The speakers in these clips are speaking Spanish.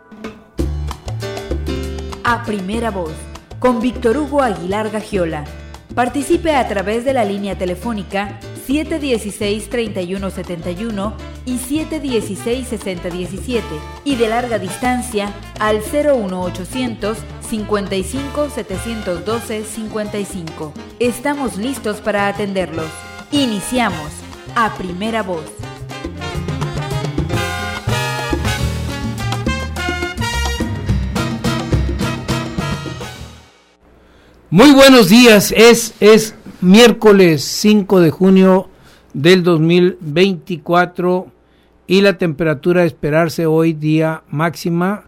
A primera voz, con Víctor Hugo Aguilar Gagiola. Participe a través de la línea telefónica 716-3171 y 716-6017 y de larga distancia al 01800 55 712 55. Estamos listos para atenderlos. Iniciamos A Primera Voz. Muy buenos días, es miércoles 5 de junio del 2024 y la temperatura a esperarse hoy día máxima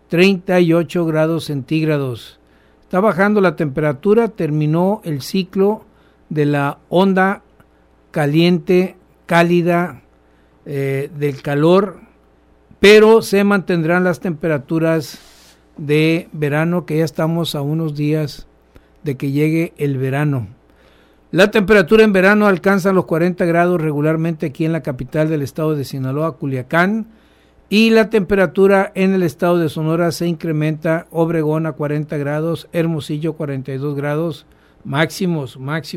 38 grados centígrados. Está bajando la temperatura, terminó el ciclo de la onda caliente, cálida del calor, pero se mantendrán las temperaturas de verano, que ya estamos a unos días de que llegue el verano. La temperatura en verano alcanza los 40 grados regularmente aquí en la capital del estado de Sinaloa, Culiacán, y la temperatura en el estado de Sonora se incrementa: Obregón a 40 grados, Hermosillo 42 grados, máximos,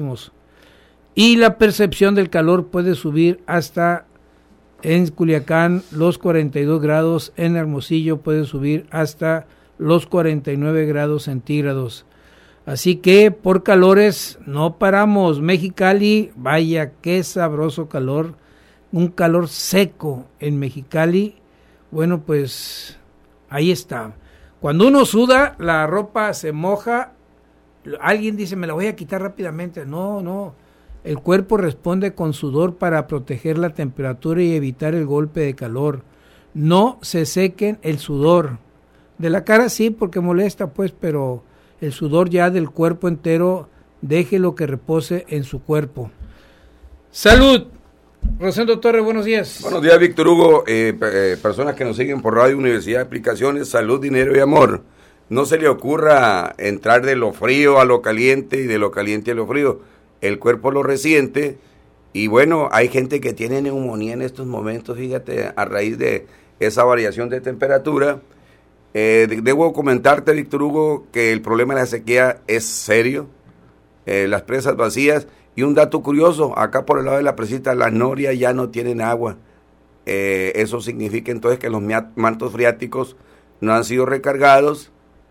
y la percepción del calor puede subir hasta en Culiacán los 42 grados, en Hermosillo puede subir hasta los 49 grados centígrados. Así que por calores no paramos. Mexicali, vaya qué sabroso calor, un calor seco en Mexicali. Bueno, pues ahí está. Cuando uno suda, la ropa se moja. Alguien dice, me la voy a quitar rápidamente. No, el cuerpo responde con sudor para proteger la temperatura y evitar el golpe de calor. No se sequen el sudor. De la cara sí, porque molesta pues, pero el sudor ya del cuerpo entero, déjelo que repose en su cuerpo. ¡Salud! Rosendo Torres, buenos días. Buenos días, Víctor Hugo. Personas que nos siguen por Radio Universidad de Aplicaciones, salud, dinero y amor. No se le ocurra entrar de lo frío a lo caliente y de lo caliente a lo frío. El cuerpo lo resiente y bueno, hay gente que tiene neumonía en estos momentos, fíjate, a raíz de esa variación de temperatura. Debo comentarte, Víctor Hugo, que el problema de la sequía es serio, las presas vacías, y un dato curioso, acá por el lado de la presita, las norias ya no tienen agua. Eso significa entonces que los mantos freáticos no han sido recargados,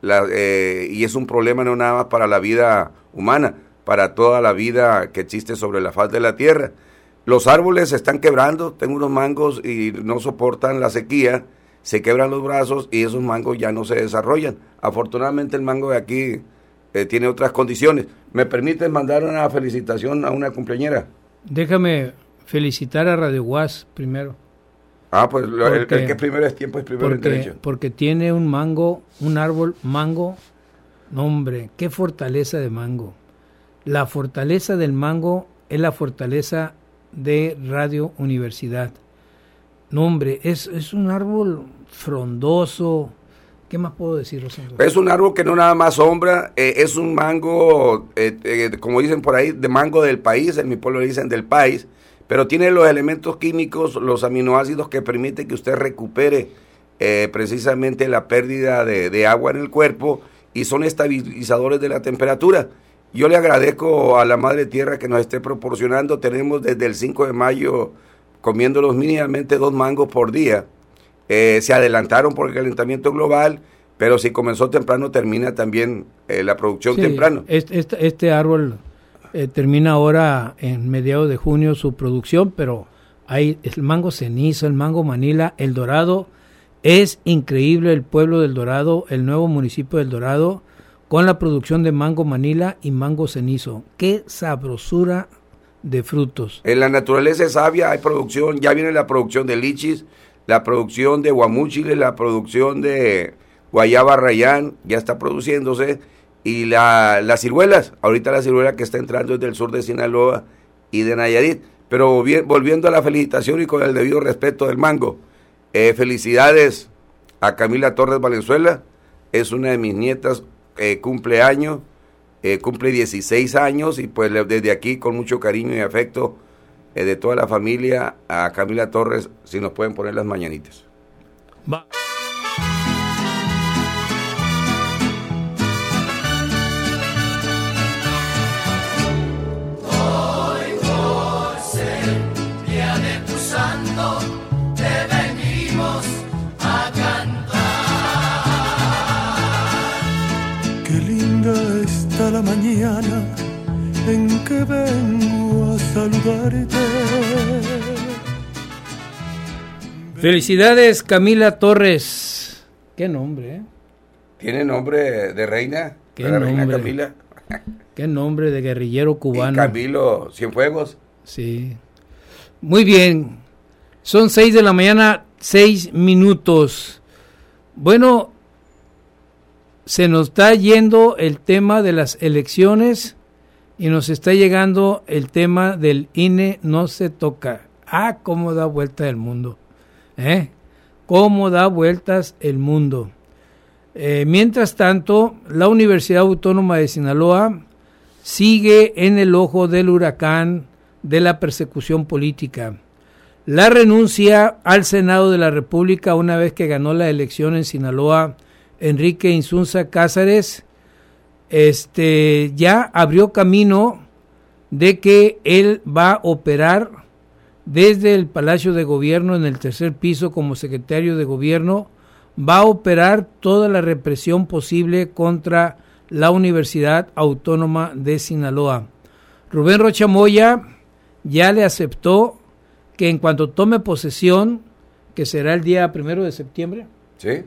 y es un problema no nada más para la vida humana, para toda la vida que existe sobre la faz de la tierra. Los árboles se están quebrando, tengo unos mangos y no soportan la sequía, se quebran los brazos y esos mangos ya no se desarrollan. Afortunadamente el mango de aquí tiene otras condiciones. ¿Me permites mandar una felicitación a una cumpleañera? Déjame felicitar a Radio Guas primero. Pues el que primero es tiempo es primero en derecho. Porque tiene un árbol mango. No, hombre, qué fortaleza de mango. La fortaleza del mango es la fortaleza de Radio Universidad. No, hombre, es un árbol frondoso. ¿Qué más puedo decir, Rosendo? Es un árbol que no nada más sombra, es un mango, como dicen por ahí, de mango del país, en mi pueblo le dicen del país, pero tiene los elementos químicos, los aminoácidos que permiten que usted recupere precisamente la pérdida de agua en el cuerpo, y son estabilizadores de la temperatura. Yo le agradezco a la Madre Tierra que nos esté proporcionando. Tenemos desde el 5 de mayo comiéndolos mínimamente 2 mangos por día. Se adelantaron por el calentamiento global, pero si comenzó temprano, termina también la producción temprano. Este árbol termina ahora en mediados de junio su producción, pero hay el mango cenizo, el mango Manila, el Dorado. Es increíble el pueblo del Dorado, el nuevo municipio del Dorado, con la producción de mango Manila y mango cenizo. ¡Qué sabrosura de frutos! En la naturaleza es sabia, hay producción, ya viene la producción de lichis, la producción de guamúchiles, la producción de guayaba rayán, ya está produciéndose, y las ciruelas, ahorita la ciruela que está entrando es del sur de Sinaloa y de Nayarit. Pero volviendo a la felicitación y con el debido respeto del mango, felicidades a Camila Torres Valenzuela, es una de mis nietas, cumpleaños, cumple 16 años, y pues desde aquí con mucho cariño y afecto de toda la familia a Camila Torres, si nos pueden poner las mañanitas. Va. la mañana en que vengo a saludarte. Felicidades, Camila Torres. Qué nombre, ¿eh? ¿Tiene nombre de reina? ¿Qué ¿La reina nombre? Camila? Qué nombre de guerrillero cubano. ¿Y Camilo Cienfuegos? Sí. Muy bien. Son 6 de la mañana, 6 minutos. Bueno, se nos está yendo el tema de las elecciones y nos está llegando el tema del INE no se toca. Ah, cómo da vuelta el mundo. Cómo da vueltas el mundo. Mientras tanto, la Universidad Autónoma de Sinaloa sigue en el ojo del huracán de la persecución política. La renuncia al Senado de la República una vez que ganó la elección en Sinaloa, Enrique Insunza Cázares, ya abrió camino de que él va a operar desde el Palacio de Gobierno en el tercer piso como secretario de Gobierno, va a operar toda la represión posible contra la Universidad Autónoma de Sinaloa. Rubén Rocha Moya ya le aceptó que en cuanto tome posesión, que será el día 1 de septiembre, ¿sí?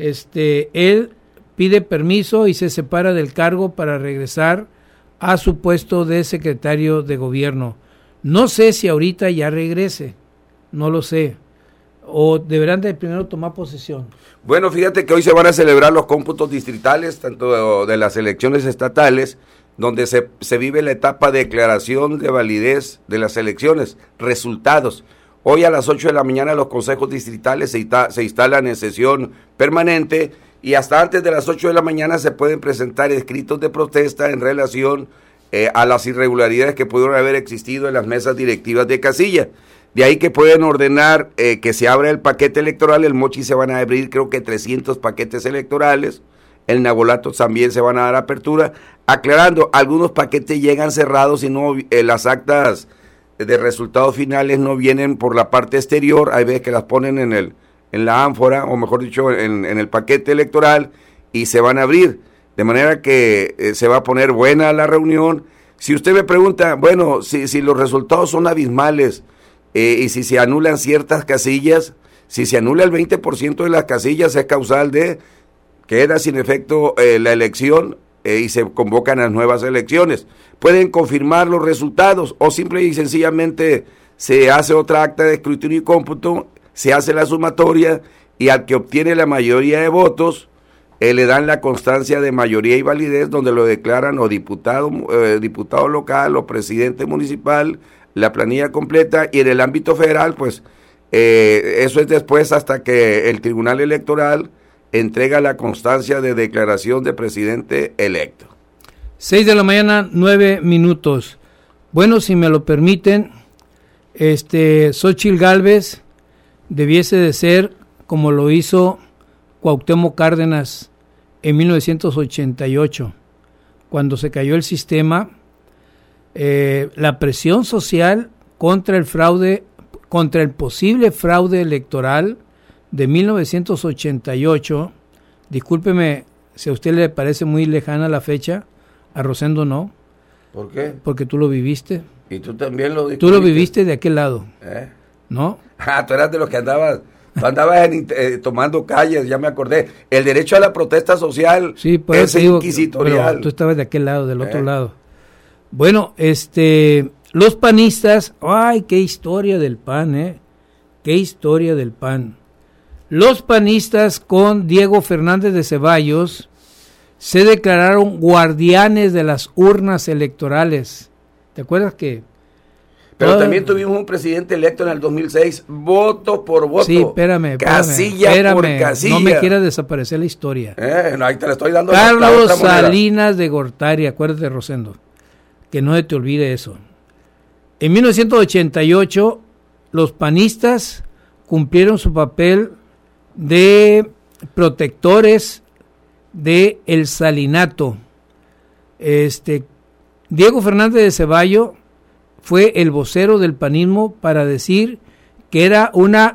Él pide permiso y se separa del cargo para regresar a su puesto de secretario de Gobierno. No sé si ahorita ya regrese, no lo sé, o deberán de primero tomar posesión. Bueno, fíjate que hoy se van a celebrar los cómputos distritales, tanto de las elecciones estatales, donde se vive la etapa de declaración de validez de las elecciones, resultados. Hoy a las 8 de la mañana los consejos distritales se instalan en sesión permanente y hasta antes de las 8 de la mañana se pueden presentar escritos de protesta en relación a las irregularidades que pudieron haber existido en las mesas directivas de casilla. De ahí que pueden ordenar que se abra el paquete electoral. El Mochi se van a abrir creo que 300 paquetes electorales. El Nabolato también se van a dar apertura. Aclarando, algunos paquetes llegan cerrados y no las actas de resultados finales no vienen por la parte exterior. Hay veces que las ponen en la ánfora, o mejor dicho, en el paquete electoral y se van a abrir. De manera que se va a poner buena la reunión. Si usted me pregunta, bueno, si los resultados son abismales y si se anulan ciertas casillas, si se anula el 20% de las casillas es causal de queda sin efecto la elección y se convocan las nuevas elecciones. Pueden confirmar los resultados o simple y sencillamente se hace otra acta de escrutinio y cómputo, se hace la sumatoria y al que obtiene la mayoría de votos le dan la constancia de mayoría y validez donde lo declaran o diputado local o presidente municipal, la planilla completa, y en el ámbito federal pues eso es después hasta que el Tribunal Electoral entrega la constancia de declaración de presidente electo. 6 de la mañana, 9 minutos. Bueno, si me lo permiten, Xóchitl Gálvez debiese de ser como lo hizo Cuauhtémoc Cárdenas en 1988, cuando se cayó el sistema, la presión social contra el fraude, contra el posible fraude electoral de 1988, discúlpeme si a usted le parece muy lejana la fecha, a Rosendo no. ¿Por qué? Porque tú lo viviste. Y tú también lo Tú lo viviste de aquel lado, ¿no? Tú eras de los que andabas tomando calles, ya me acordé. El derecho a la protesta social sí, es inquisitorial. Pero tú estabas de aquel lado, del otro lado. Bueno, los panistas, ay, qué historia del PAN, qué historia del PAN. Los panistas con Diego Fernández de Ceballos se declararon guardianes de las urnas electorales. ¿Te acuerdas que? Pero también tuvimos un presidente electo en el 2006, voto por voto. Sí, espérame. Casilla por casilla. No me quieras desaparecer la historia. No, ahí te la estoy dando. Carlos Salinas de Gortari, acuérdate, Rosendo, que no se te olvide eso. En 1988, los panistas cumplieron su papel de protectores de el salinato. Diego Fernández de Ceballos fue el vocero del panismo para decir que era una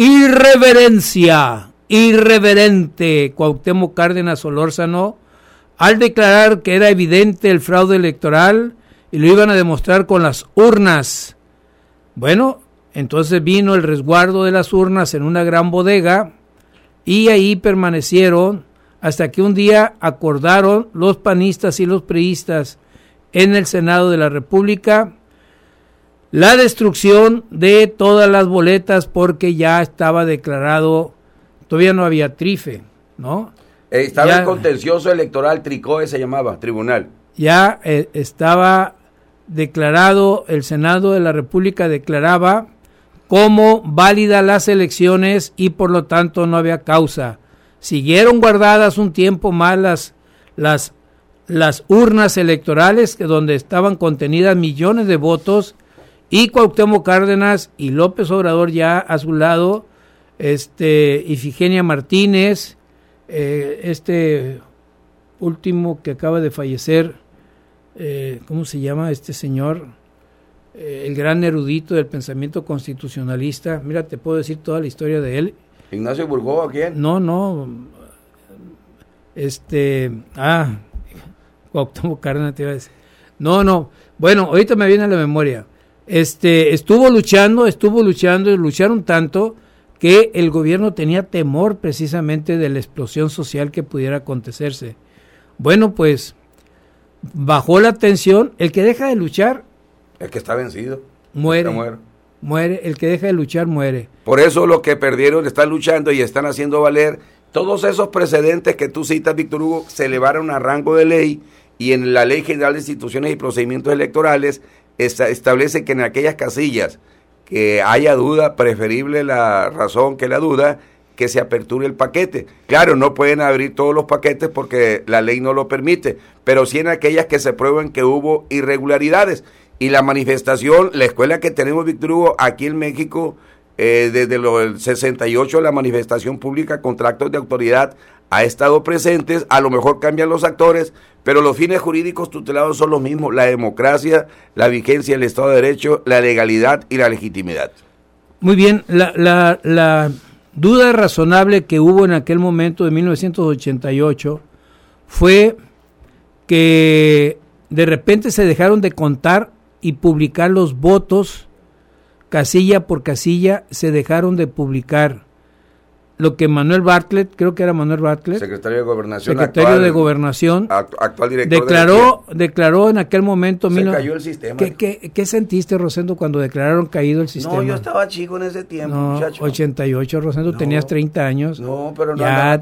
irreverente Cuauhtémoc Cárdenas Solórzano al declarar que era evidente el fraude electoral y lo iban a demostrar con las urnas. Bueno, entonces vino el resguardo de las urnas en una gran bodega y ahí permanecieron hasta que un día acordaron los panistas y los priistas en el Senado de la República la destrucción de todas las boletas porque ya estaba declarado, todavía no había trife, ¿no? Estaba ya, el contencioso electoral, TRICOE se llamaba, tribunal. Ya estaba declarado, el Senado de la República declaraba como válida las elecciones y por lo tanto no había causa. Siguieron guardadas un tiempo más las urnas electorales donde estaban contenidas millones de votos y Cuauhtémoc Cárdenas y López Obrador ya a su lado, Ifigenia Martínez, último que acaba de fallecer, ¿cómo se llama este señor? El gran erudito del pensamiento constitucionalista. Mira, te puedo decir toda la historia de él. ¿Ignacio Burgó, quién? No, Cuauhtémoc Cárdenas te iba a decir. No, bueno, ahorita me viene a la memoria. Estuvo luchando y lucharon tanto que el gobierno tenía temor precisamente de la explosión social que pudiera acontecerse. Bueno, pues bajó la tensión. El que deja de luchar, el que está vencido, muere. El que deja de luchar muere. Por eso los que perdieron están luchando y están haciendo valer todos esos precedentes que tú citas, Víctor Hugo, se elevaron a rango de ley, y en la Ley General de Instituciones y Procedimientos Electorales establece que en aquellas casillas que haya duda, preferible la razón que la duda, que se aperture el paquete. Claro, no pueden abrir todos los paquetes porque la ley no lo permite, pero sí en aquellas que se prueben que hubo irregularidades. Y la manifestación, la escuela que tenemos, Víctor Hugo, aquí en México, desde el 68, la manifestación pública contra actos de autoridad ha estado presentes. A lo mejor cambian los actores, pero los fines jurídicos tutelados son los mismos: la democracia, la vigencia del Estado de Derecho, la legalidad y la legitimidad. Muy bien, la duda razonable que hubo en aquel momento de 1988 fue que de repente se dejaron de contar y publicar los votos, casilla por casilla, se dejaron de publicar. Lo que Manuel Bartlett, creo que era Manuel Bartlett, secretario de Gobernación, actual director declaró en aquel momento. Se cayó el sistema. ¿Qué sentiste, Rosendo, cuando declararon caído el sistema? No, yo estaba chico en ese tiempo, muchacho. 88, Rosendo, tenías 30 años. No, pero no ya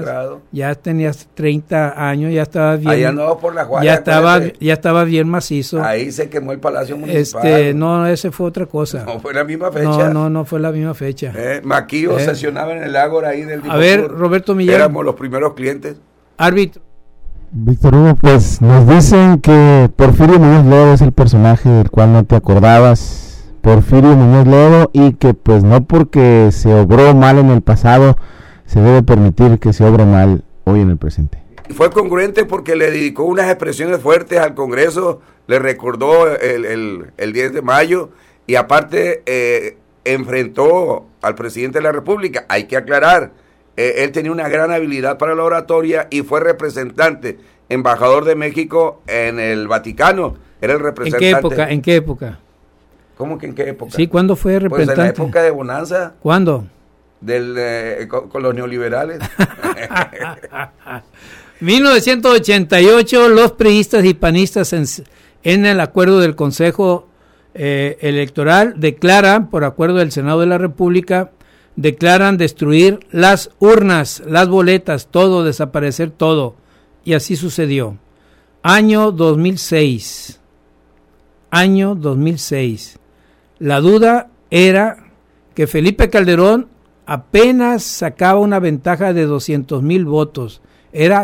tenías 30 años, ya estabas bien. Ahí andabas por la Juárez. Ya estaba bien macizo. Ahí se quemó el Palacio Municipal. No, ese fue otra cosa. No fue la misma fecha. No fue la misma fecha. Maquillo sesionaba en el Ágora ahí del A ver, Roberto Millán. Éramos los primeros clientes. Árbitro. Víctor Hugo, pues nos dicen que Porfirio Muñoz Ledo es el personaje del cual no te acordabas. Porfirio Muñoz Ledo, y que pues no porque se obró mal en el pasado se debe permitir que se obre mal hoy en el presente. Fue congruente porque le dedicó unas expresiones fuertes al Congreso, le recordó el 10 de mayo y aparte enfrentó al presidente de la República. Hay que aclarar, él tenía una gran habilidad para la oratoria y fue representante, embajador de México en el Vaticano. Era el representante. ¿En qué época? ¿Cómo que en qué época? Sí, ¿cuándo fue representante? Pues en la época de bonanza. ¿Cuándo? Con los neoliberales. 1988, los priistas y panistas en el acuerdo del Consejo Electoral declaran, por acuerdo del Senado de la República, declaran destruir las urnas, las boletas, todo, desaparecer todo. Y así sucedió. Año 2006. La duda era que Felipe Calderón apenas sacaba una ventaja de 200,000 votos. Era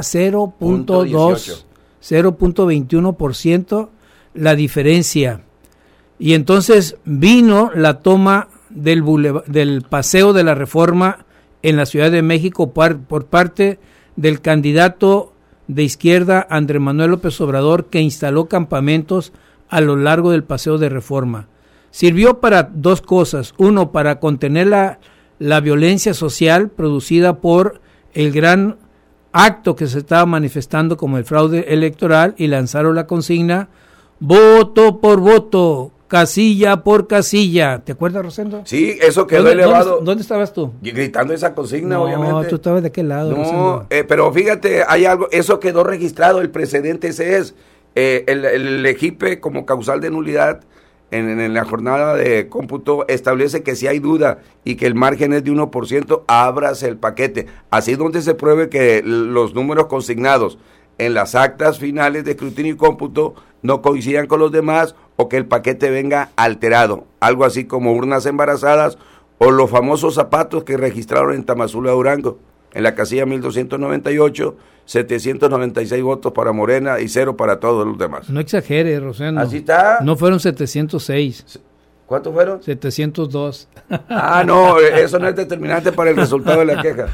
0.21% la diferencia. Y entonces vino la toma del Paseo de la Reforma en la Ciudad de México por parte del candidato de izquierda Andrés Manuel López Obrador, que instaló campamentos a lo largo del Paseo de Reforma. Sirvió para dos cosas: uno, para contener la violencia social producida por el gran acto que se estaba manifestando como el fraude electoral y lanzaron la consigna voto por voto, casilla por casilla. ¿Te acuerdas, Rosendo? Sí, eso quedó elevado. ¿Dónde estabas tú? Gritando esa consigna, No, obviamente. tú estabas de aquel lado. No, Rosendo. pero fíjate, hay algo, eso quedó registrado, el precedente ese es, el EGIPE como causal de nulidad en la jornada de cómputo establece que si hay duda y que el margen es de 1%, ábrase el paquete. Así donde se pruebe que los números consignados en las actas finales de escrutinio y cómputo no coincidan con los demás o que el paquete venga alterado. Algo así como urnas embarazadas o los famosos zapatos que registraron en Tamazula, Durango. En la casilla 1298, 796 votos para Morena y 0 para todos los demás. No exageres, Rosendo. Así está. No fueron 706. ¿Cuántos fueron? 702. Ah, no, eso no es determinante para el resultado de la queja.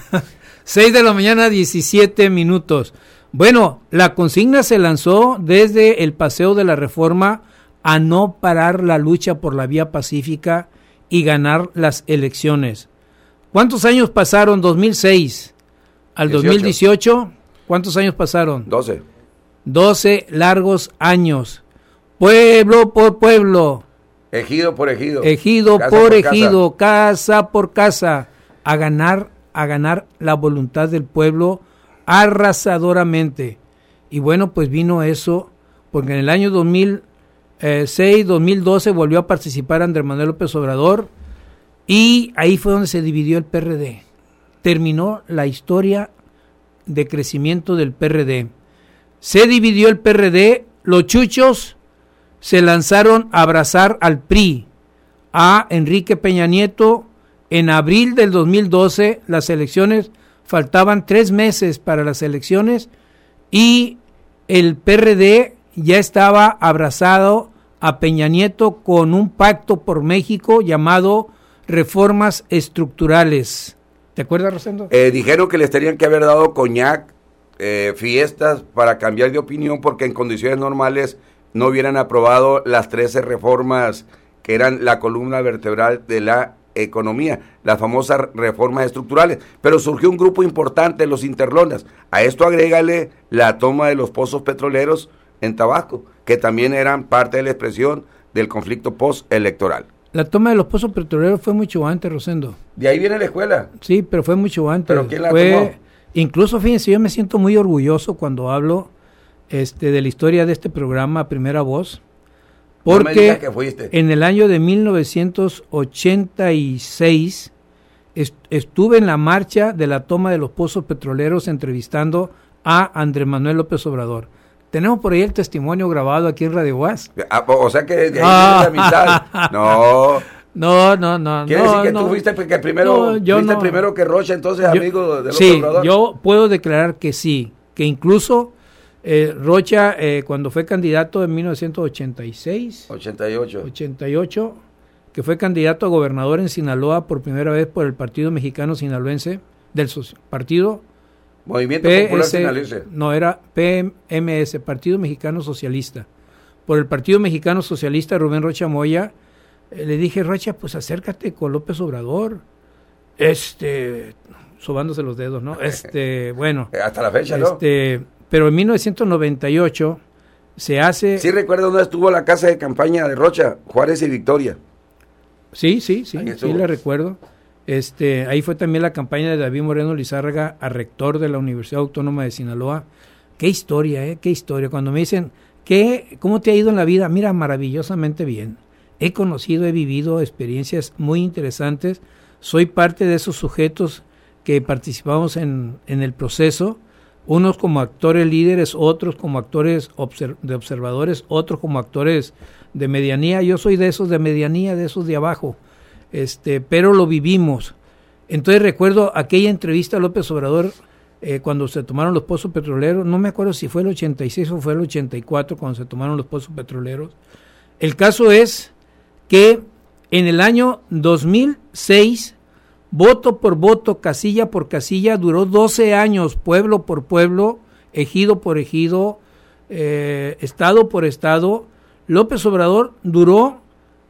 6 de la mañana, 17 minutos. Bueno, la consigna se lanzó desde el Paseo de la Reforma a no parar la lucha por la vía pacífica y ganar las elecciones. ¿Cuántos años pasaron? 2006 al 18. 2018. ¿Cuántos años pasaron? 12. 12 largos años. Pueblo por pueblo. Ejido por ejido. Ejido Casa por casa. ejido, casa por casa, a ganar la voluntad del pueblo arrasadoramente. Y bueno, pues vino eso, porque en el año 2006, 2012 volvió a participar Andrés Manuel López Obrador, y ahí fue donde se dividió el PRD. Terminó la historia de crecimiento del PRD. Se dividió el PRD, los chuchos se lanzaron a abrazar al PRI, a Enrique Peña Nieto. En abril del 2012, las elecciones, faltaban 3 meses para las elecciones y el PRD ya estaba abrazado a Peña Nieto con un pacto por México llamado Reformas Estructurales. ¿Te acuerdas, Rosendo? Dijeron que les tenían que haber dado coñac, fiestas para cambiar de opinión porque en condiciones normales no hubieran aprobado las 13 reformas que eran la columna vertebral de la economía, las famosas reformas estructurales. Pero surgió un grupo importante, los interlonas. A esto agrégale la toma de los pozos petroleros en Tabasco, que también eran parte de la expresión del conflicto postelectoral. La toma de los pozos petroleros fue mucho antes, Rosendo. De ahí viene la escuela. Sí, pero fue mucho antes. ¿Pero quién la tomó? Incluso, fíjense, yo me siento muy orgulloso cuando hablo de la historia de este programa Primera Voz, porque no me digas que fuiste. En el año de 1986 estuve en la marcha de la toma de los pozos petroleros entrevistando a Andrés Manuel López Obrador. Tenemos por ahí el testimonio grabado aquí en Radio UAS. O sea que de ahí viene la amistad. No. No. ¿Quiere decir que tú fuiste que primero, primero que Rocha, entonces amigo de López Obrador? Sí, yo puedo declarar que sí, que incluso Rocha, cuando fue candidato en 1988, que fue candidato a gobernador en Sinaloa por primera vez por el Partido Mexicano Sinaloense, del partido Movimiento PS, Popular Sinaloense. No, era PMS, Partido Mexicano Socialista. Por el Partido Mexicano Socialista, Rubén Rocha Moya, le dije, Rocha, pues acércate con López Obrador, sobándose los dedos, ¿no? Bueno. Hasta la fecha, ¿no? Pero en 1998 se hace... Sí, recuerdo dónde estuvo la casa de campaña de Rocha, Juárez y Victoria. Sí, la recuerdo. Ahí fue también la campaña de David Moreno Lizárraga a rector de la Universidad Autónoma de Sinaloa. Qué historia, qué historia. Cuando me dicen, ¿cómo te ha ido en la vida? Mira, maravillosamente bien. He conocido, he vivido experiencias muy interesantes. Soy parte de esos sujetos que participamos en el proceso. Unos como actores líderes, otros como actores de observadores, otros como actores de medianía. Yo soy de esos de medianía, de esos de abajo, pero lo vivimos. Entonces recuerdo aquella entrevista a López Obrador cuando se tomaron los pozos petroleros. No me acuerdo si fue el 86 o fue el 84 cuando se tomaron los pozos petroleros. El caso es que en el año 2006... voto por voto, casilla por casilla, duró 12 años, pueblo por pueblo, ejido por ejido, estado por estado. López Obrador duró,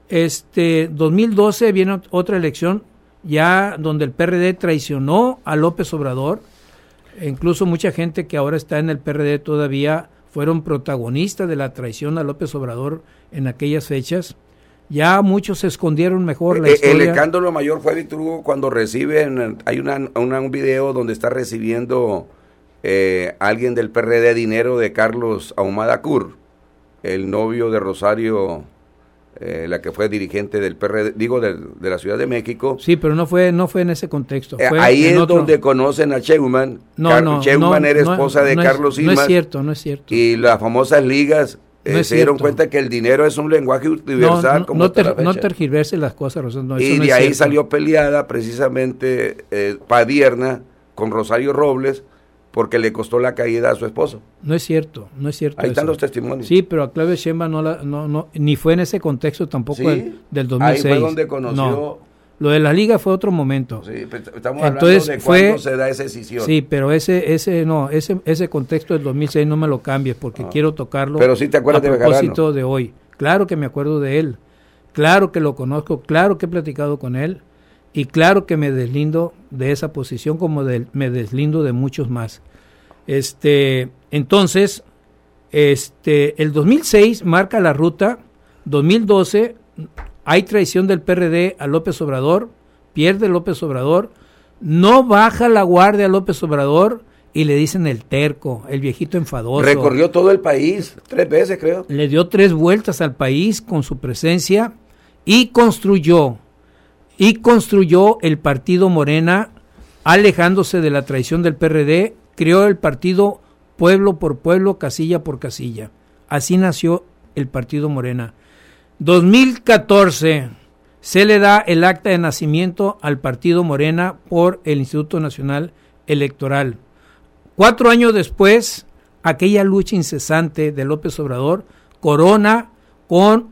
2012 viene otra elección, ya donde el PRD traicionó a López Obrador, Incluso mucha gente que ahora está en el PRD todavía fueron protagonistas de la traición a López Obrador en aquellas fechas. Ya muchos se escondieron mejor la historia. El escándalo mayor fue, Víctor Hugo, cuando reciben, hay un video donde está recibiendo alguien del PRD dinero de Carlos Ahumada Cur, el novio de Rosario, la que fue dirigente del PRD, digo, de la Ciudad de México. Sí, pero no fue en ese contexto. Fue ahí es donde conocen a Sheinbaum. Sheinbaum era esposa de Carlos Simas. No es cierto. Y las famosas ligas se dieron cuenta que el dinero es un lenguaje universal. No tergiverse las cosas, Rosendo. Y de ahí salió peleada precisamente Padierna con Rosario Robles, porque le costó la caída a su esposo. No es cierto. Ahí están los testimonios. Sí, pero a Claudia Sheinbaum ni fue en ese contexto tampoco del 2006. Ahí fue donde conoció. No, lo de la liga fue otro momento. Sí, estamos hablando de cuándo se da esa decisión. Sí, pero ese contexto del 2006 no me lo cambies porque quiero tocarlo. Pero sí te acuerdas de Bejarano. A propósito de hoy. Claro que me acuerdo de él. Claro que lo conozco. Claro que he platicado con él. Y claro que me deslindo de esa posición como me deslindo de muchos más. Entonces, el 2006 marca la ruta. 2012 hay traición del PRD a López Obrador, pierde López Obrador, no baja la guardia a López Obrador y le dicen el terco, el viejito enfadoso. Recorrió todo el país, 3 veces creo. Le dio 3 vueltas al país con su presencia y construyó el partido Morena, alejándose de la traición del PRD, creó el partido pueblo por pueblo, casilla por casilla. Así nació el partido Morena. 2014 se le da el acta de nacimiento al partido Morena por el Instituto Nacional Electoral. 4 años después, aquella lucha incesante de López Obrador corona con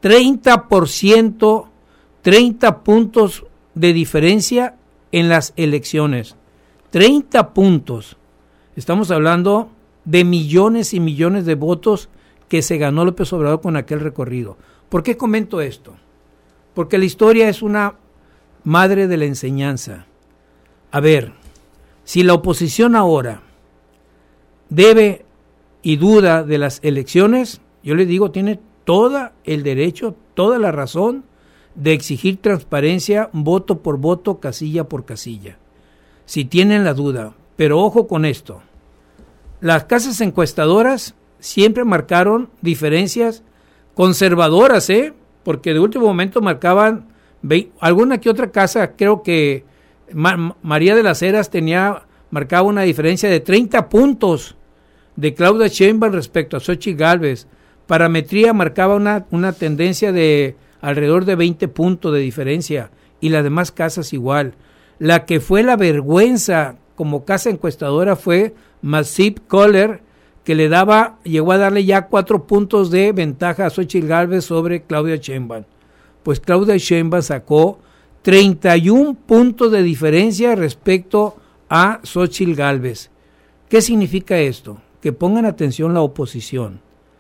30%, 30 puntos de diferencia en las elecciones. 30 puntos. Estamos hablando de millones y millones de votos que se ganó López Obrador con aquel recorrido. ¿Por qué comento esto? Porque la historia es una madre de la enseñanza. A ver, si la oposición ahora debe y duda de las elecciones, yo le digo, tiene todo el derecho, toda la razón de exigir transparencia, voto por voto, casilla por casilla. Si tienen la duda, pero ojo con esto. Las casas encuestadoras siempre marcaron diferencias conservadoras, porque de último momento marcaban alguna que otra casa. Creo que María de las Heras marcaba una diferencia de 30 puntos de Claudia Sheinbaum respecto a Xóchitl Gálvez. Parametría marcaba una tendencia de alrededor de 20 puntos de diferencia, y las demás casas igual. La que fue la vergüenza como casa encuestadora fue Massive Caller, que llegó a darle ya 4 puntos de ventaja a Xóchitl Gálvez sobre Claudia Sheinbaum. Pues Claudia Sheinbaum sacó 31 puntos de diferencia respecto a Xóchitl Gálvez. ¿Qué significa esto? Que pongan atención la oposición.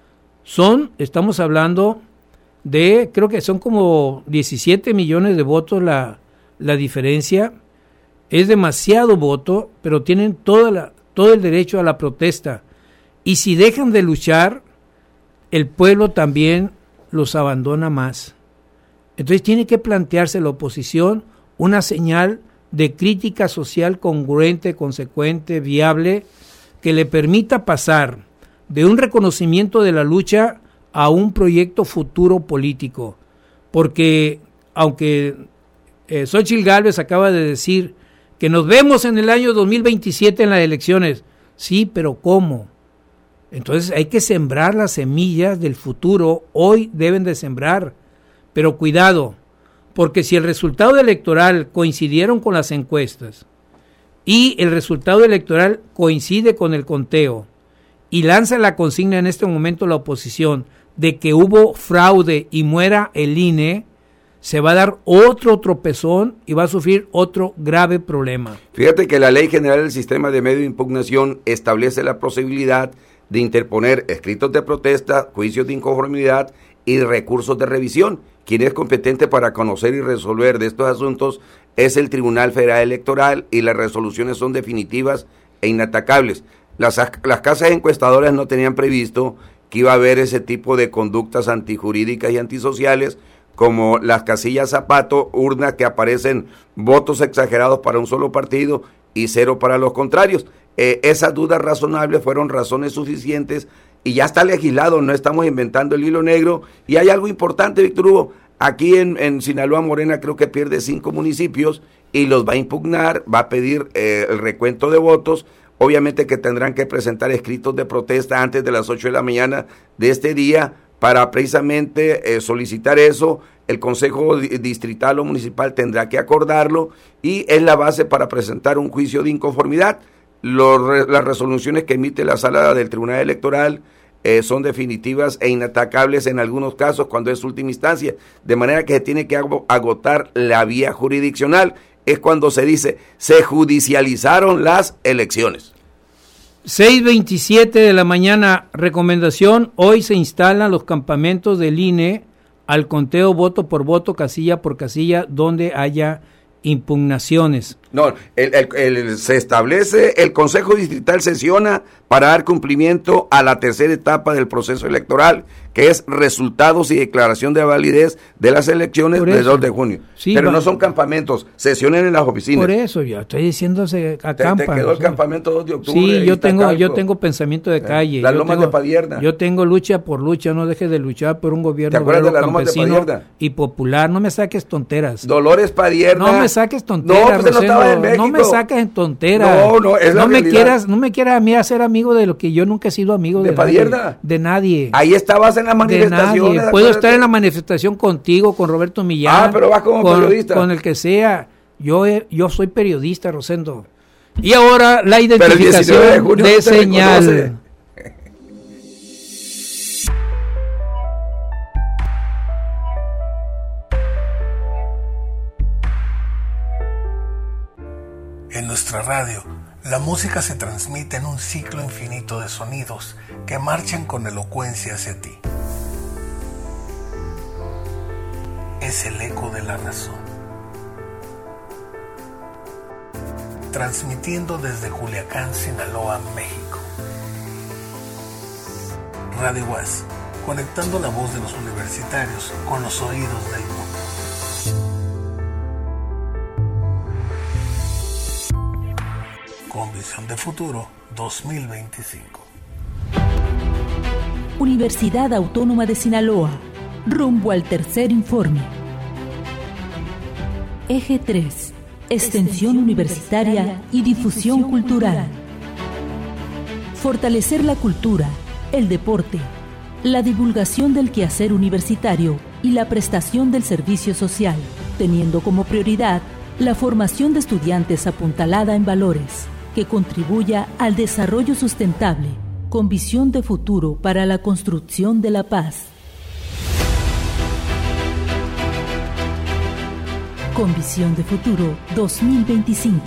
Estamos hablando de, creo que son como 17 millones de votos la diferencia. Es demasiado voto, pero tienen todo el derecho a la protesta. Y si dejan de luchar, el pueblo también los abandona más. Entonces tiene que plantearse la oposición una señal de crítica social congruente, consecuente, viable, que le permita pasar de un reconocimiento de la lucha a un proyecto futuro político. Porque aunque Xóchitl Gálvez acaba de decir que nos vemos en el año 2027 en las elecciones, sí, pero ¿cómo? Entonces hay que sembrar las semillas del futuro, hoy deben de sembrar, pero cuidado, porque si el resultado electoral coincidieron con las encuestas y el resultado electoral coincide con el conteo y lanza la consigna en este momento la oposición de que hubo fraude y muera el INE, se va a dar otro tropezón y va a sufrir otro grave problema. Fíjate que la Ley General del Sistema de Medio de Impugnación establece la posibilidad de interponer escritos de protesta, juicios de inconformidad y recursos de revisión. Quien es competente para conocer y resolver de estos asuntos es el Tribunal Federal Electoral, y las resoluciones son definitivas e inatacables. Las casas encuestadoras no tenían previsto que iba a haber ese tipo de conductas antijurídicas y antisociales, como las casillas zapato, urnas que aparecen votos exagerados para un solo partido y 0 para los contrarios. Esas dudas razonables fueron razones suficientes y ya está legislado, no estamos inventando el hilo negro. Y hay algo importante, Víctor Hugo, aquí en Sinaloa Morena creo que pierde 5 municipios y los va a impugnar, va a pedir el recuento de votos. Obviamente que tendrán que presentar escritos de protesta antes de las 8 de la mañana de este día para precisamente solicitar eso. El Consejo Distrital o Municipal tendrá que acordarlo y es la base para presentar un juicio de inconformidad. Las resoluciones que emite la Sala del Tribunal Electoral son definitivas e inatacables en algunos casos cuando es última instancia, de manera que se tiene que agotar la vía jurisdiccional. Es cuando se dice, se judicializaron las elecciones. 6:27 de la mañana, recomendación, hoy se instalan los campamentos del INE al conteo voto por voto, casilla por casilla, donde haya impugnaciones. No, se establece, el Consejo Distrital sesiona para dar cumplimiento a la tercera etapa del proceso electoral, que es resultados y declaración de validez de las elecciones del 2 de junio. Sí, pero no son campamentos, sesionen en las oficinas. Por eso yo estoy diciendo se acampan. Te quedó el campamento 2 de octubre. Sí, yo tengo pensamiento de calle. Las lomas de Padierna. Yo tengo lucha por lucha, no dejes de luchar por un gobierno campesino y popular. No me saques tonteras. Dolores Padierna. No me saques tonteras, no me saques en tonteras. No, es la realidad. No me quieras a mí hacer amigo de lo que yo nunca he sido amigo de Padierna. Nadie, de nadie. Ahí estabas en la manifestación. Puedo estar en la manifestación contigo, con Roberto Millán. Pero vas como periodista. Con el que sea. Yo soy periodista, Rosendo. Y ahora la identificación de señal. En nuestra radio, la música se transmite en un ciclo infinito de sonidos que marchan con elocuencia hacia ti. Es el eco de la razón. Transmitiendo desde Culiacán, Sinaloa, México. Radio UAS, conectando la voz de los universitarios con los oídos del mundo. Con visión de futuro 2025. Universidad Autónoma de Sinaloa, rumbo al tercer informe. Eje 3, extensión universitaria y difusión cultural. Fortalecer la cultura, el deporte, la divulgación del quehacer universitario y la prestación del servicio social, teniendo como prioridad la formación de estudiantes apuntalada en valores, que contribuya al desarrollo sustentable, con visión de futuro para la construcción de la paz. Con visión de futuro 2025.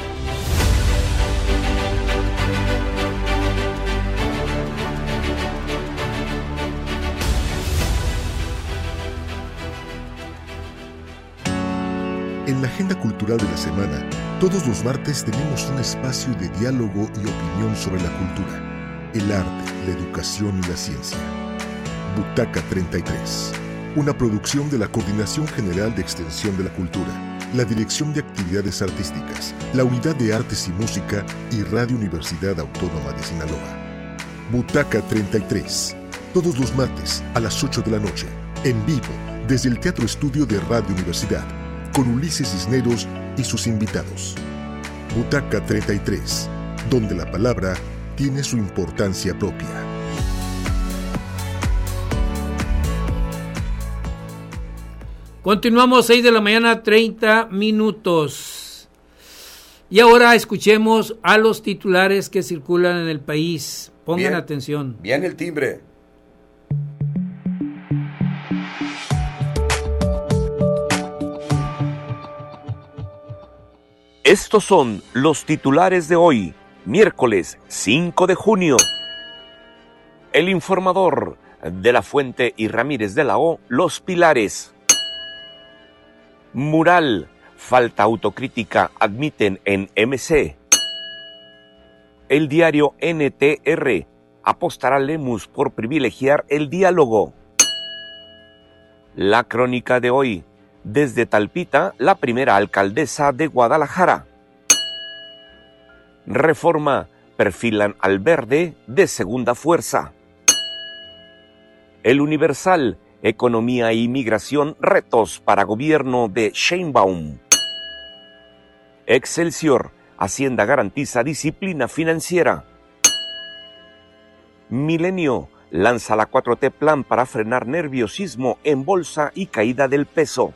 En la agenda cultural de la semana, todos los martes tenemos un espacio de diálogo y opinión sobre la cultura, el arte, la educación y la ciencia. Butaca 33, una producción de la Coordinación General de Extensión de la Cultura, la Dirección de Actividades Artísticas, la Unidad de Artes y Música y Radio Universidad Autónoma de Sinaloa. Butaca 33, todos los martes a las 8 de la noche, en vivo, desde el Teatro Estudio de Radio Universidad, con Ulises Cisneros y sus invitados. Butaca 33, donde la palabra tiene su importancia propia. Continuamos 6 de la mañana, 30 minutos. Y ahora escuchemos a los titulares que circulan en el país. Pongan atención. Bien el timbre. Estos son los titulares de hoy, miércoles 5 de junio. El informador de La Fuente y Ramírez de la O, Los Pilares. Mural, falta autocrítica, admiten en MC. El diario NTR apostará Lemus por privilegiar el diálogo. La crónica de hoy. Desde Talpita, la primera alcaldesa de Guadalajara. Reforma. Perfilan al Verde de segunda fuerza. El Universal. Economía e inmigración, retos para gobierno de Sheinbaum. Excelsior. Hacienda garantiza disciplina financiera. Milenio. Lanza la 4T plan para frenar nerviosismo en bolsa y caída del peso.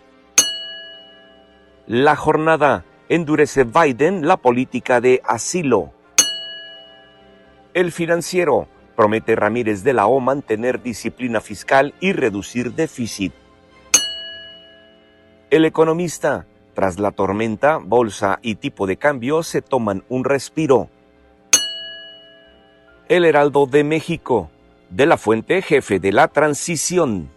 La Jornada. Endurece Biden la política de asilo. El Financiero. Promete Ramírez de la O mantener disciplina fiscal y reducir déficit. El Economista. Tras la tormenta, bolsa y tipo de cambio se toman un respiro. El Heraldo de México. De la Fuente, jefe de la transición.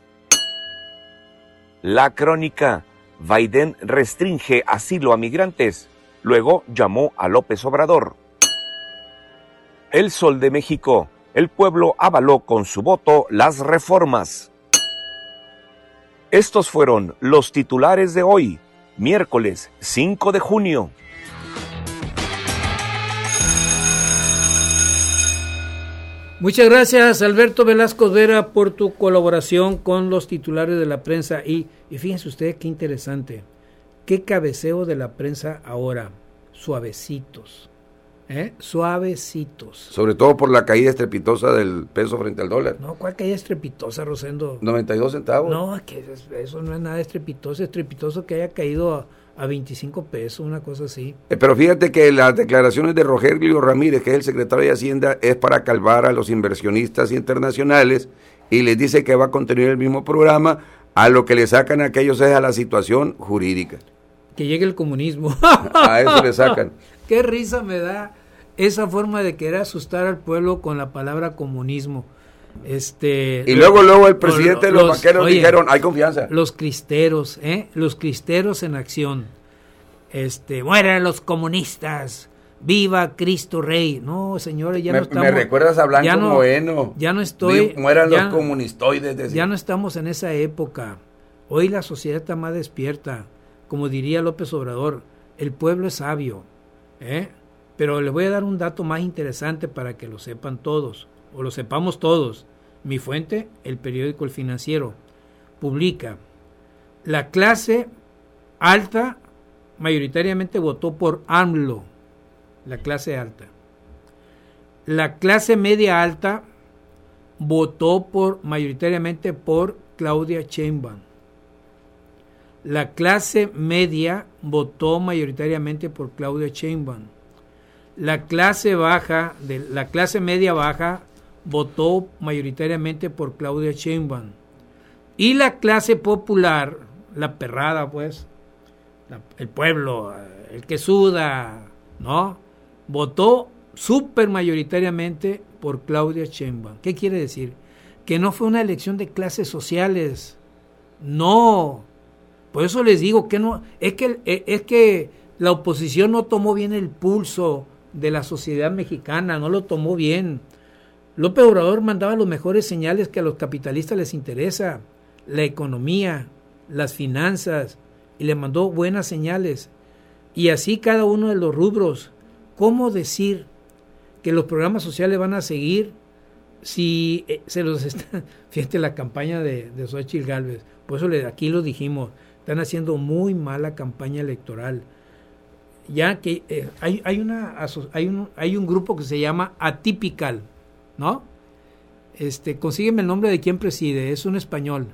La Crónica. Biden restringe asilo a migrantes. Luego llamó a López Obrador. El Sol de México. El pueblo avaló con su voto las reformas. Estos fueron los titulares de hoy, miércoles 5 de junio. Muchas gracias, Alberto Velasco Vera, por tu colaboración con los titulares de la prensa. Y fíjense ustedes qué interesante, qué cabeceo de la prensa ahora, suavecitos. Suavecitos. Sobre todo por la caída estrepitosa del peso frente al dólar. No, ¿cuál caída estrepitosa, Rosendo? 92 centavos. No, que eso no es nada estrepitoso que haya caído a 25 pesos, una cosa así. Pero fíjate que las declaraciones de Rogelio Ramírez, que es el secretario de Hacienda, es para calmar a los inversionistas internacionales y les dice que va a continuar el mismo programa, a lo que le sacan a aquellos es a la situación jurídica. Que llegue el comunismo. A eso le sacan. Qué risa me da esa forma de querer asustar al pueblo con la palabra comunismo. Y luego el presidente de los banqueros dijeron, hay confianza. Los cristeros en acción. Mueran los comunistas, viva Cristo Rey. No, señores, ya no estamos. Me recuerdas a Blanco Moeno. Ya no estoy. Mueran los comunistoides. Ya no estamos en esa época. Hoy la sociedad está más despierta. Como diría López Obrador, el pueblo es sabio. Pero les voy a dar un dato más interesante para que lo sepan todos, o lo sepamos todos. Mi fuente, el periódico El Financiero, publica: la clase alta mayoritariamente votó por AMLO, la clase alta. La clase media alta votó mayoritariamente por Claudia Sheinbaum. La clase media votó mayoritariamente por Claudia Sheinbaum. La clase media baja votó mayoritariamente por Claudia Sheinbaum. Y la clase popular, la perrada pues, el pueblo, el que suda, ¿no? Votó súper mayoritariamente por Claudia Sheinbaum. ¿Qué quiere decir? Que no fue una elección de clases sociales. No. Por eso les digo que no, es que la oposición no tomó bien el pulso de la sociedad mexicana, no lo tomó bien. López Obrador mandaba los mejores señales que a los capitalistas les interesa, la economía, las finanzas, y le mandó buenas señales. Y así cada uno de los rubros. ¿Cómo decir que los programas sociales van a seguir si se los está? Fíjate la campaña de Xochitl Gálvez, por eso aquí lo dijimos, están haciendo muy mala campaña electoral. Ya que hay un grupo que se llama Atypical, ¿no? Consígueme el nombre de quien preside, es un español.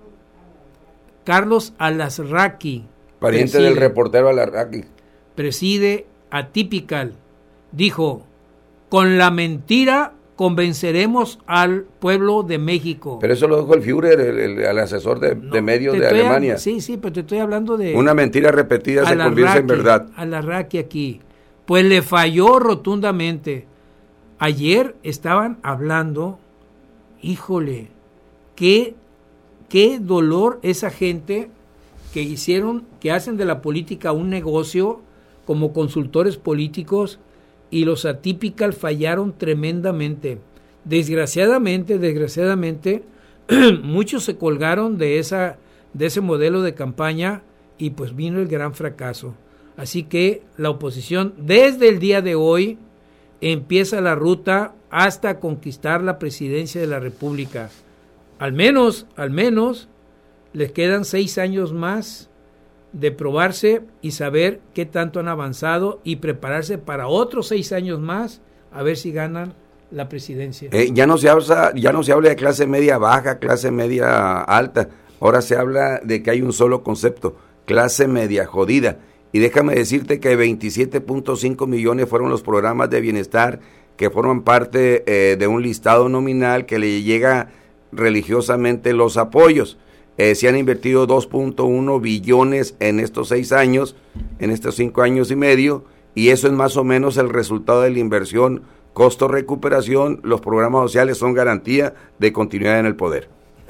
Carlos Alasraqui. Pariente del reportero Alasraqui. Preside Atypical. Dijo: con la mentira convenceremos al pueblo de México. Pero eso lo dijo el Führer, el asesor de medios de Alemania. Sí, pero te estoy hablando de... Una mentira repetida se convierte en verdad. Alasraqui aquí. Pues le falló rotundamente. Ayer estaban hablando, híjole, qué dolor esa gente que hacen de la política un negocio como consultores políticos, y los Atypical fallaron tremendamente. Desgraciadamente, muchos se colgaron de ese modelo de campaña y pues vino el gran fracaso. Así que la oposición desde el día de hoy empieza la ruta hasta conquistar la presidencia de la República. Al menos les quedan 6 años más de probarse y saber qué tanto han avanzado y prepararse para otros 6 años más a ver si ganan la presidencia. Ya no se habla de clase media baja, clase media alta. Ahora se habla de que hay un solo concepto, clase media jodida. Y déjame decirte que 27.5 millones fueron los programas de bienestar que forman parte de un listado nominal que le llega religiosamente los apoyos. Se han invertido 2.1 billones en estos 6 años, en estos 5 años y medio, y eso es más o menos el resultado de la inversión, costo-recuperación. Los programas sociales son garantía de continuidad en el poder.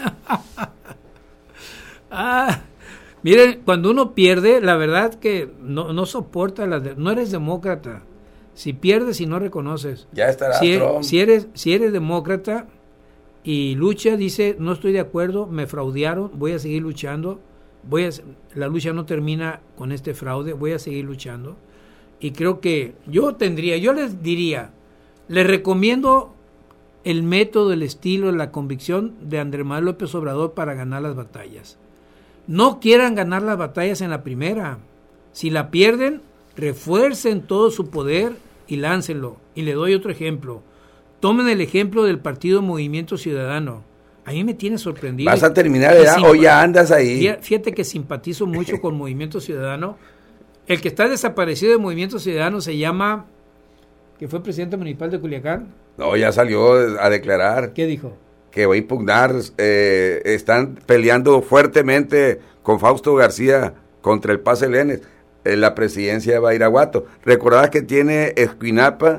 Miren, cuando uno pierde, la verdad que no soporta, no eres demócrata. Si pierdes y no reconoces. Ya estará Trump. Si eres demócrata y lucha, dice, no estoy de acuerdo, me fraudearon, voy a seguir luchando, la lucha no termina con este fraude, voy a seguir luchando. Y creo que yo les diría, les recomiendo el método, el estilo, la convicción de Andrés Manuel López Obrador para ganar las batallas. No quieran ganar las batallas en la primera. Si la pierden, refuercen todo su poder y láncenlo. Y le doy otro ejemplo. Tomen el ejemplo del partido Movimiento Ciudadano. A mí me tiene sorprendido. ¿Vas a terminar ya o ya andas ahí? Fíjate que simpatizo mucho con Movimiento Ciudadano. El que está desaparecido de Movimiento Ciudadano se llama, que fue presidente municipal de Culiacán. No, ya salió a declarar. ¿Qué dijo? Que va a impugnar, están peleando fuertemente con Fausto García contra el Paz Elenes, la presidencia de Badiraguato. Recordad que tiene Escuinapa,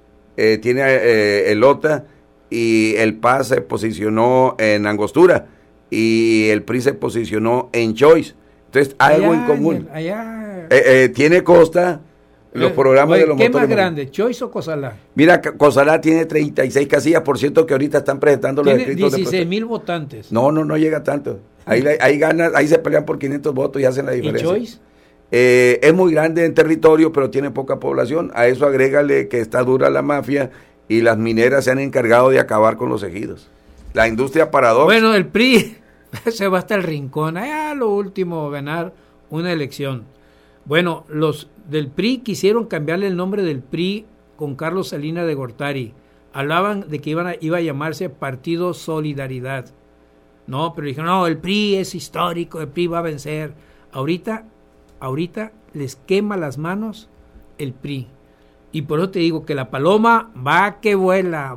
tiene Elota, y el Paz se posicionó en Angostura, y el PRI se posicionó en Choice. Entonces, algo en común. Tiene Costa, los programas de los ¿qué motores. ¿Qué más grande, Choice o Cozalá? Mira, Cozalá tiene 36 casillas, por cierto, que ahorita están presentando los escritos. Tiene 16,000 votantes. No llega tanto. Ahí ganan, ahí se pelean por 500 votos y hacen la diferencia. ¿Y Choice? Es muy grande en territorio, pero tiene poca población. A eso agrégale que está dura la mafia y las mineras se han encargado de acabar con los ejidos. La industria paradoja. Bueno, el PRI se va hasta el rincón. Lo último, ganar una elección. Bueno, los del PRI quisieron cambiarle el nombre del PRI con Carlos Salinas de Gortari. Hablaban de que iba a llamarse Partido Solidaridad. No, pero dijeron, no, el PRI es histórico, el PRI va a vencer. Ahorita les quema las manos el PRI. Y por eso te digo que la paloma va que vuela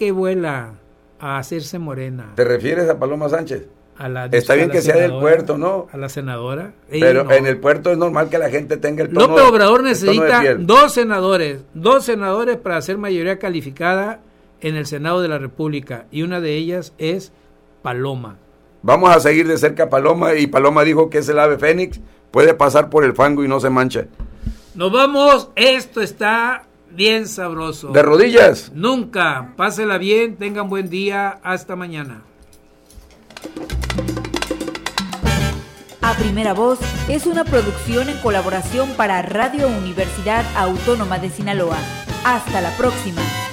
a hacerse morena. ¿Te refieres a Paloma Sánchez? Está bien que sea del puerto, ¿no? A la senadora. Pero no. En el puerto es normal que la gente tenga el tono. López Obrador necesita 2 senadores para hacer mayoría calificada en el Senado de la República, y una de ellas es Paloma. Vamos a seguir de cerca a Paloma, y Paloma dijo que es el ave fénix, puede pasar por el fango y no se mancha. Nos vamos, esto está bien sabroso. ¿De rodillas? Nunca, pásela bien, tengan buen día, hasta mañana. A Primera Voz es una producción en colaboración para Radio Universidad Autónoma de Sinaloa. Hasta la próxima.